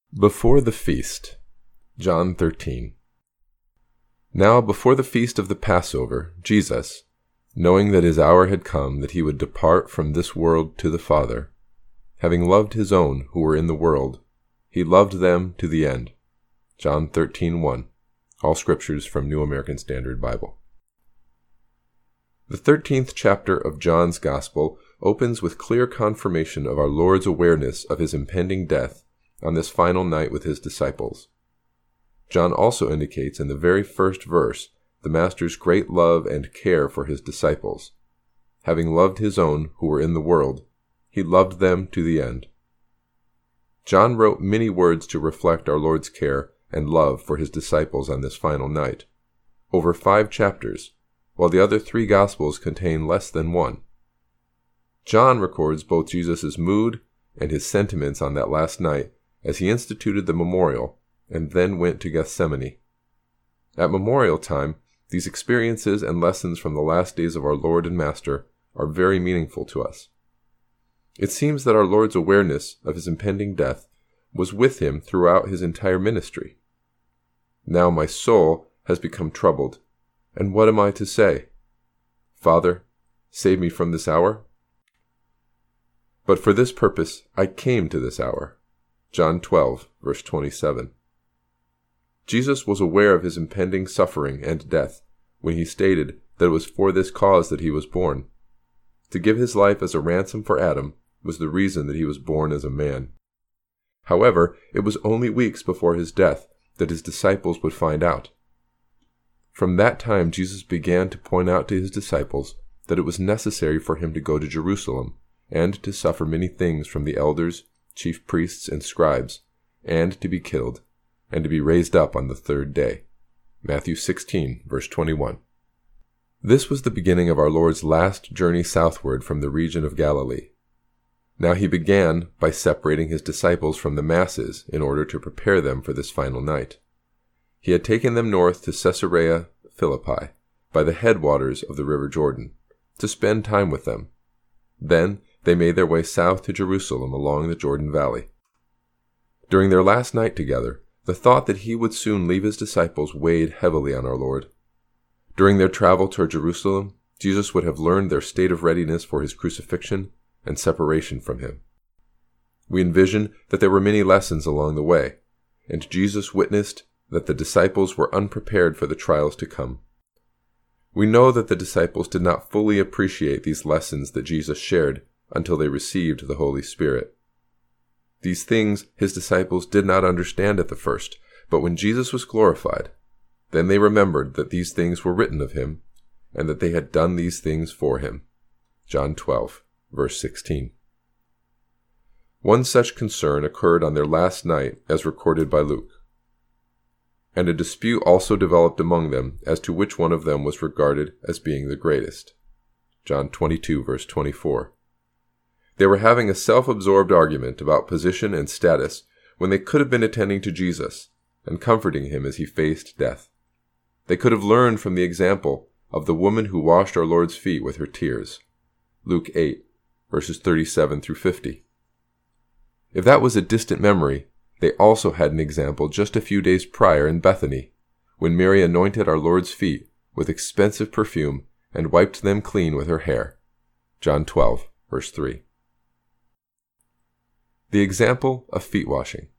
Before the feast. John 13. Now before the feast of the Passover, Jesus, knowing that his hour had come that he would depart from this world to the Father, having loved his own who were in the world, he loved them to the end. John 13:1. All scriptures from New American Standard Bible. The 13th chapter of John's Gospel opens with clear confirmation of our Lord's awareness of his impending death on this final night with his disciples. John also indicates in the very first verse the Master's great love and care for his disciples. Having loved his own who were in the world, he loved them to the end. John wrote many words to reflect our Lord's care and love for his disciples on this final night, over 5 chapters, while the other 3 Gospels contain less than 1. John records both Jesus' mood and his sentiments on that last night as he instituted the memorial and then went to Gethsemane. At memorial time, these experiences and lessons from the last days of our Lord and Master are very meaningful to us. It seems that our Lord's awareness of his impending death was with him throughout his entire ministry. Now my soul has become troubled, and what am I to say? Father, save me from this hour? But for this purpose I came to this hour. John 12, verse 27. Jesus was aware of his impending suffering and death when he stated that it was for this cause that he was born. To give his life as a ransom for Adam was the reason that he was born as a man. However, it was only weeks before his death that his disciples would find out. From that time, Jesus began to point out to his disciples that it was necessary for him to go to Jerusalem and to suffer many things from the elders, chief priests, and scribes, and to be killed, and to be raised up on the 3rd day. Matthew 16, verse 21. This was the beginning of our Lord's last journey southward from the region of Galilee. Now he began by separating his disciples from the masses in order to prepare them for this final night. He had taken them north to Caesarea Philippi, by the headwaters of the river Jordan, to spend time with them. Then they made their way south to Jerusalem along the Jordan Valley. During their last night together, the thought that he would soon leave his disciples weighed heavily on our Lord. During their travel toward Jerusalem, Jesus would have learned their state of readiness for his crucifixion and separation from him. We envision that there were many lessons along the way, and Jesus witnessed that the disciples were unprepared for the trials to come. We know that the disciples did not fully appreciate these lessons that Jesus shared until they received the Holy Spirit. These things his disciples did not understand at the first, but when Jesus was glorified, then they remembered that these things were written of him, and that they had done these things for him. John 12, verse 16. One such concern occurred on their last night as recorded by Luke. And a dispute also developed among them as to which one of them was regarded as being the greatest. John 22, verse 24. They were having a self-absorbed argument about position and status when they could have been attending to Jesus and comforting him as he faced death. They could have learned from the example of the woman who washed our Lord's feet with her tears. Luke 8, verses 37 through 50. If that was a distant memory, they also had an example just a few days prior in Bethany, when Mary anointed our Lord's feet with expensive perfume and wiped them clean with her hair. John 12, verse 3. The example of feet washing.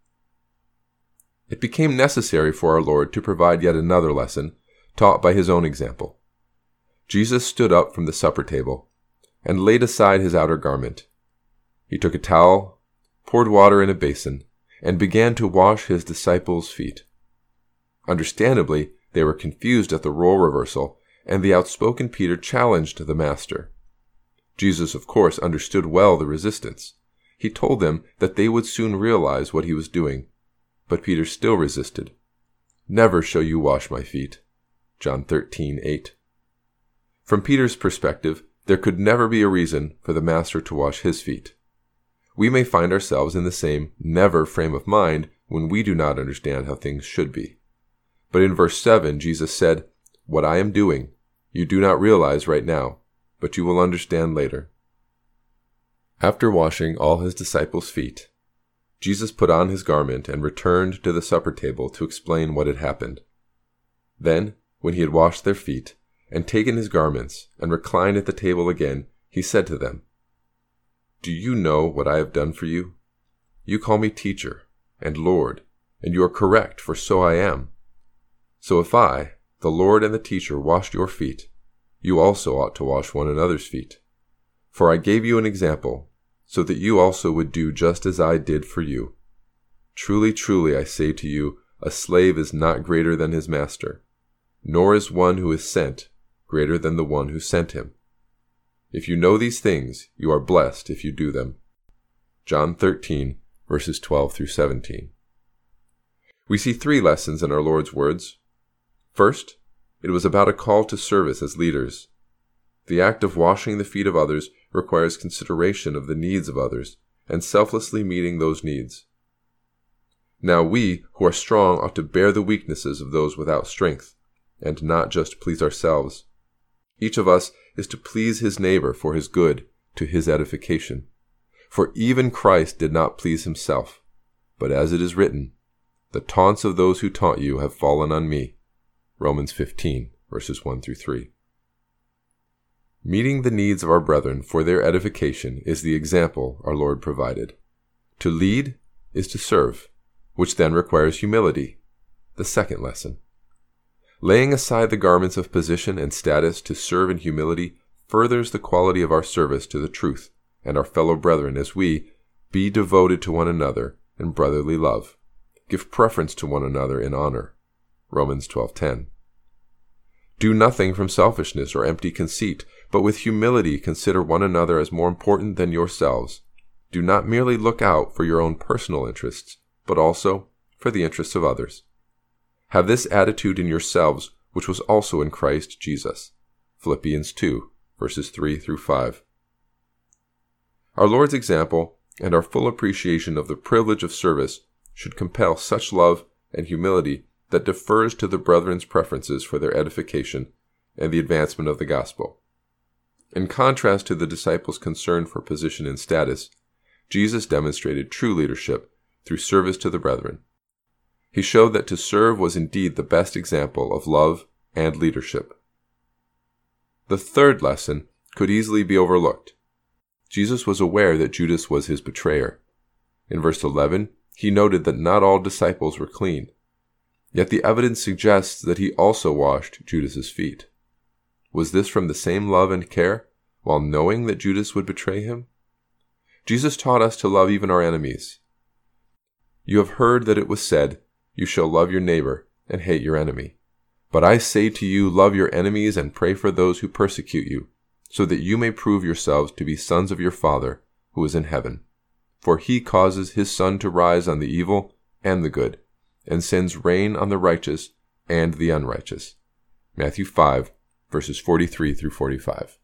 It became necessary for our Lord to provide yet another lesson, taught by his own example. Jesus stood up from the supper table and laid aside his outer garment. He took a towel, poured water in a basin, and began to wash his disciples' feet. Understandably, they were confused at the role reversal, and the outspoken Peter challenged the Master. Jesus, of course, understood well the resistance. He told them that they would soon realize what he was doing, but Peter still resisted. "Never shall you wash my feet." John 13:8. From Peter's perspective, there could never be a reason for the Master to wash his feet. We may find ourselves in the same never frame of mind when we do not understand how things should be. But in verse 7, Jesus said, "What I am doing, you do not realize right now, but you will understand later." After washing all his disciples' feet, Jesus put on his garment and returned to the supper table to explain what had happened. Then, when he had washed their feet, and taken his garments, and reclined at the table again, he said to them, "Do you know what I have done for you? You call me teacher and Lord, and you are correct, for so I am. So if I, the Lord and the teacher, washed your feet, you also ought to wash one another's feet. For I gave you an example, so that you also would do just as I did for you. Truly, truly, I say to you, a slave is not greater than his master, nor is one who is sent greater than the one who sent him. If you know these things, you are blessed if you do them." John 13, verses 12 through 17. We see 3 lessons in our Lord's words. First, it was about a call to service as leaders. The act of washing the feet of others requires consideration of the needs of others and selflessly meeting those needs. Now we, who are strong, ought to bear the weaknesses of those without strength, and not just please ourselves. Each of us is to please his neighbor for his good, to his edification. For even Christ did not please himself, but as it is written, "The taunts of those who taunt you have fallen on me." Romans 15, verses 1 through 3. Meeting the needs of our brethren for their edification is the example our Lord provided. To lead is to serve, which then requires humility, the second lesson. Laying aside the garments of position and status to serve in humility furthers the quality of our service to the truth and our fellow brethren as we be devoted to one another in brotherly love, give preference to one another in honor. Romans 12:10. Do nothing from selfishness or empty conceit, but with humility consider one another as more important than yourselves. Do not merely look out for your own personal interests, but also for the interests of others. Have this attitude in yourselves, which was also in Christ Jesus. Philippians 2, verses 3 through 5. Our Lord's example and our full appreciation of the privilege of service should compel such love and humility that defers to the brethren's preferences for their edification and the advancement of the gospel. In contrast to the disciples' concern for position and status, Jesus demonstrated true leadership through service to the brethren. He showed that to serve was indeed the best example of love and leadership. The third lesson could easily be overlooked. Jesus was aware that Judas was his betrayer. In verse 11, he noted that not all disciples were clean. Yet the evidence suggests that he also washed Judas's feet. Was this from the same love and care, while knowing that Judas would betray him? Jesus taught us to love even our enemies. You have heard that it was said, "You shall love your neighbor and hate your enemy." But I say to you, love your enemies and pray for those who persecute you, so that you may prove yourselves to be sons of your Father who is in heaven. For he causes his sun to rise on the evil and the good, and sends rain on the righteous and the unrighteous. Matthew 5, verses 43 through 45.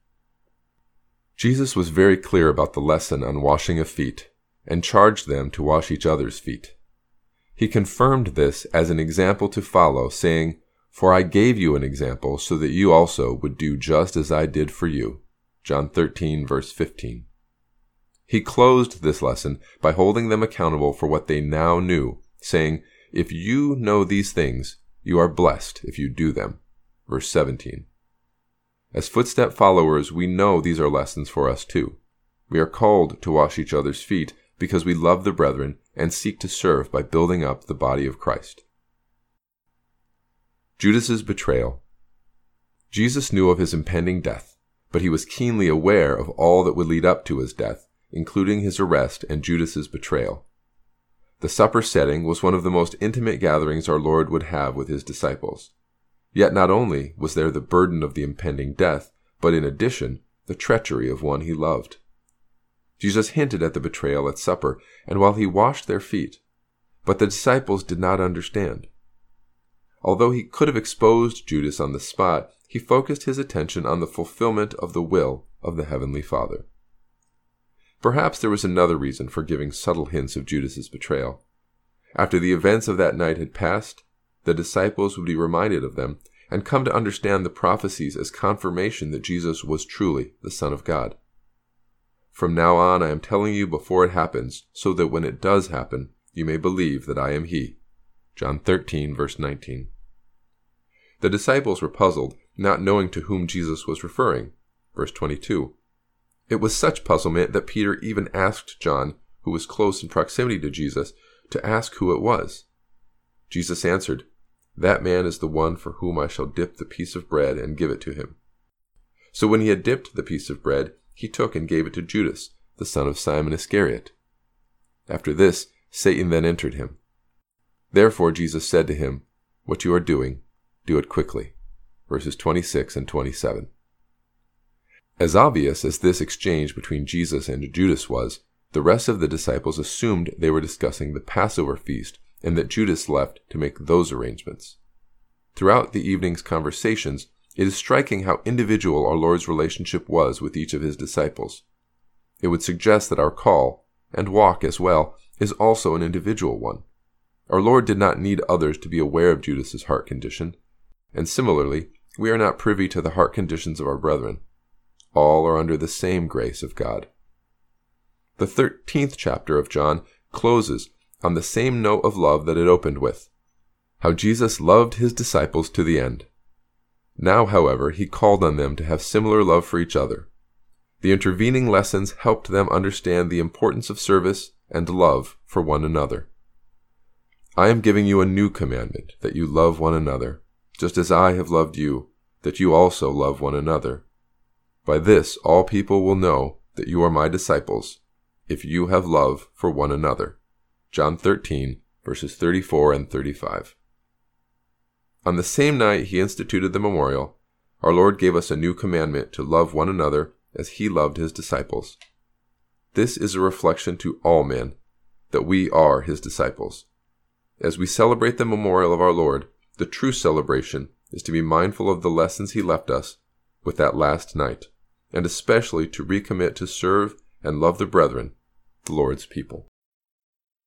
Jesus was very clear about the lesson on washing of feet, and charged them to wash each other's feet. He confirmed this as an example to follow, saying, "For I gave you an example, so that you also would do just as I did for you." John 13, verse 15. He closed this lesson by holding them accountable for what they now knew, saying, "If you know these things, you are blessed if you do them." Verse 17. As footstep followers, we know these are lessons for us too. We are called to wash each other's feet because we love the brethren and seek to serve by building up the body of Christ. Judas's betrayal. Jesus knew of his impending death, but he was keenly aware of all that would lead up to his death, including his arrest and Judas's betrayal. The supper setting was one of the most intimate gatherings our Lord would have with his disciples. Yet not only was there the burden of the impending death, but in addition, the treachery of one he loved. Jesus hinted at the betrayal at supper, and while he washed their feet, but the disciples did not understand. Although he could have exposed Judas on the spot, he focused his attention on the fulfillment of the will of the Heavenly Father. Perhaps there was another reason for giving subtle hints of Judas's betrayal. After the events of that night had passed, the disciples would be reminded of them and come to understand the prophecies as confirmation that Jesus was truly the Son of God. From now on I am telling you before it happens, so that when it does happen, you may believe that I am he. John 13, verse 19. The disciples were puzzled, not knowing to whom Jesus was referring. Verse 22. It was such puzzlement that Peter even asked John, who was close in proximity to Jesus, to ask who it was. Jesus answered, "That man is the one for whom I shall dip the piece of bread and give it to him." So when he had dipped the piece of bread, he took and gave it to Judas, the son of Simon Iscariot. After this, Satan then entered him. Therefore Jesus said to him, "What you are doing, do it quickly." Verses 26 and 27. As obvious as this exchange between Jesus and Judas was, the rest of the disciples assumed they were discussing the Passover feast and that Judas left to make those arrangements. Throughout the evening's conversations, it is striking how individual our Lord's relationship was with each of his disciples. It would suggest that our call, and walk as well, is also an individual one. Our Lord did not need others to be aware of Judas's heart condition, and similarly, we are not privy to the heart conditions of our brethren. All are under the same grace of God. The 13th chapter of John closes on the same note of love that it opened with, how Jesus loved his disciples to the end. Now, however, he called on them to have similar love for each other. The intervening lessons helped them understand the importance of service and love for one another. I am giving you a new commandment, that you love one another, just as I have loved you, that you also love one another. By this all people will know that you are my disciples, if you have love for one another. John 13, verses 34 and 35. On the same night he instituted the memorial, our Lord gave us a new commandment to love one another as he loved his disciples. This is a reflection to all men, that we are his disciples. As we celebrate the memorial of our Lord, the true celebration is to be mindful of the lessons he left us with that last night, and especially to recommit to serve and love the brethren, the Lord's people.